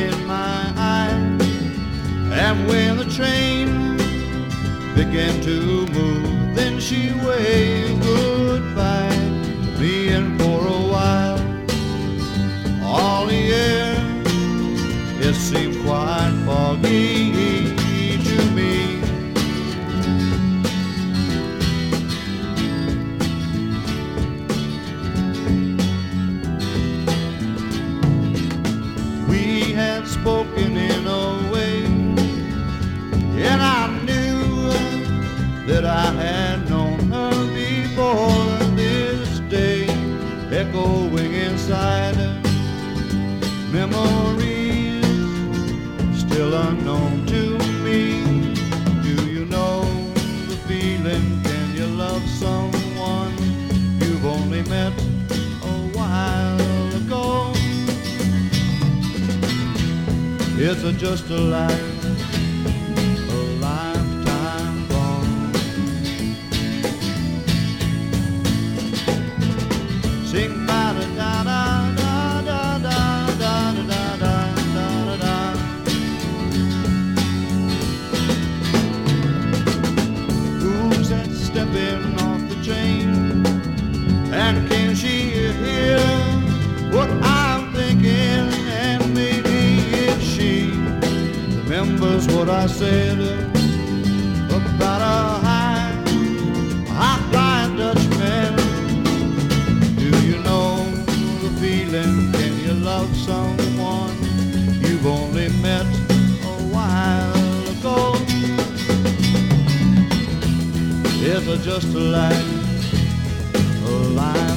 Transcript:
in my eyes. And when the train began to move, then she waved goodbye to me, and for a while all the air, it seemed quite foggy to me. We had spoken in a way, and I knew that I had known her before. This day echoing inside, memories still unknown to me. Do you know the feeling? Can you love someone you've only met a while ago? It's just a life, a lifetime gone. Sing ba da da da da da da da da da da da. Who's that stepping off the train? And can she hear what I'm thinking? And maybe if she remembers what I said about a high-flying Dutchman. Do you know the feeling? Can you love someone you've only met a while ago? It's just a life, a life.